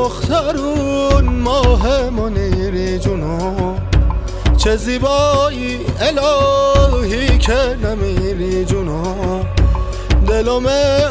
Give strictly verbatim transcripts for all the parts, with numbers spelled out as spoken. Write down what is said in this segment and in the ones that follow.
دخترون ماه منیری جونو، چه زیبایی الهی که نمیری جونو. دلم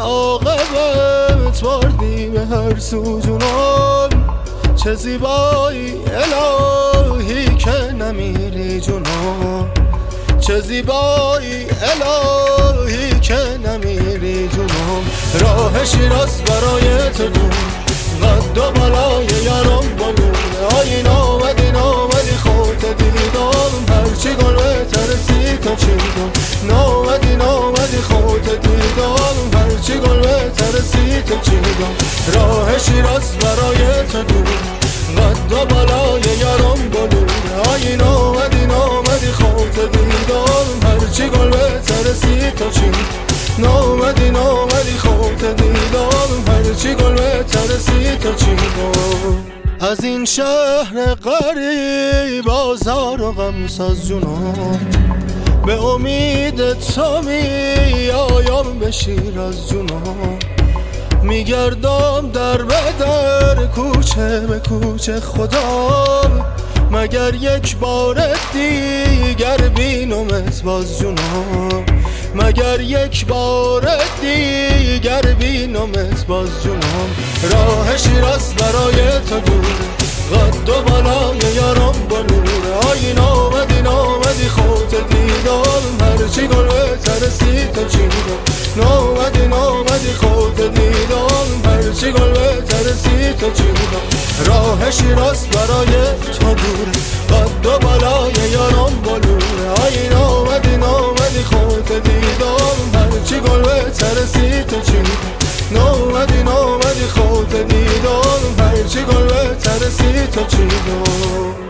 عاقبت بردی به هر سو جونم، چه زیبایی الهی که نمیری جونم، چه زیبایی الهی که نمیری جونم. راه شیراز برای تو دور، قد و بالای یارم بلونه. آین آمدی نامدی خودت دیدم، هرچی گل بترسی تا چیدم. نامدی نامدی خودت دیدم، هرچی گل بترسی تا چیدم. راه شیراز برای تو دور، قد و بالای یارم بلونه. آین آمدی نامدی خودت دیدم، هرچی گل بترسی تا چیدم. نامدی نامدی خودت دیدم، هرچی گل بترسی تا چیدم. از این شهر غریب آزار و غمساز جونم، به امید تو می آیم به شیراز جونم. میگردم در به در، کوچه به کوچه خدا، مگر یک بار دیگر بینمت باز جونم. مگر یک بار دیگر بینمت باز جونم. راه شیراز برای تو دور، قد و بالای یارم بلوره. آین آمدی نامدی خودت دیدم، هرچی گل بترسی تا چیدم. نامدی نامدی خودت دیدم، هرچی گل بترسی تا چیدم. راه شیراز برای تو دور، قد و بالای یارم بلوره. آین آمدی نامدی خودت دیدم، هرچی گل بترسی تا چیدم. نامدی نامدی خودت دیدم، هرچی گل بترسی تا چیدم.